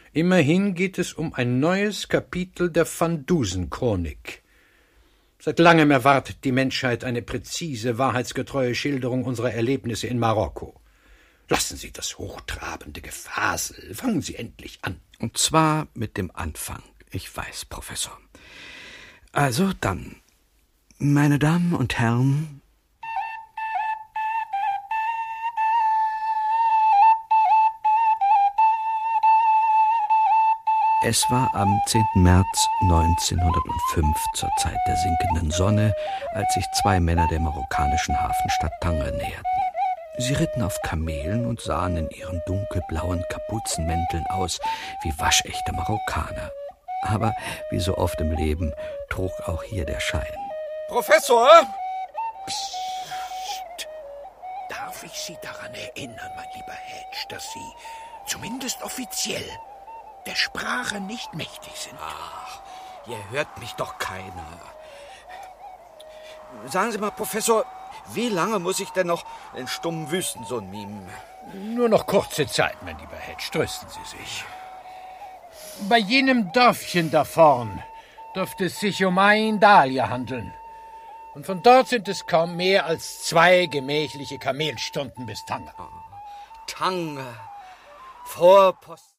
Immerhin geht es um ein neues Kapitel der Van Dusen-Chronik. Seit langem erwartet die Menschheit eine präzise, wahrheitsgetreue Schilderung unserer Erlebnisse in Marokko. Lassen Sie das hochtrabende Gefasel. Fangen Sie endlich an. Und zwar mit dem Anfang. Ich weiß, Professor. Also dann, meine Damen und Herren, es war am 10. März 1905 zur Zeit der sinkenden Sonne, als sich zwei Männer der marokkanischen Hafenstadt Tanger näherten. Sie ritten auf Kamelen und sahen in ihren dunkelblauen Kapuzenmänteln aus wie waschechte Marokkaner. Aber wie so oft im Leben trug auch hier der Schein. Professor! Psst. Darf ich Sie daran erinnern, mein lieber Hedge, dass Sie, zumindest offiziell, der Sprache nicht mächtig sind? Ach, hier hört mich doch keiner. Sagen Sie mal, Professor, wie lange muss ich denn noch den stummen Wüstensohn mimen? Nur noch kurze Zeit, mein lieber Hedge, trösten Sie sich. Bei jenem Dörfchen da vorn dürfte es sich um Ain Dalia handeln. Und von dort sind es kaum mehr als 2 gemächliche Kamelstunden bis Tanger. Tanger, Vorpost.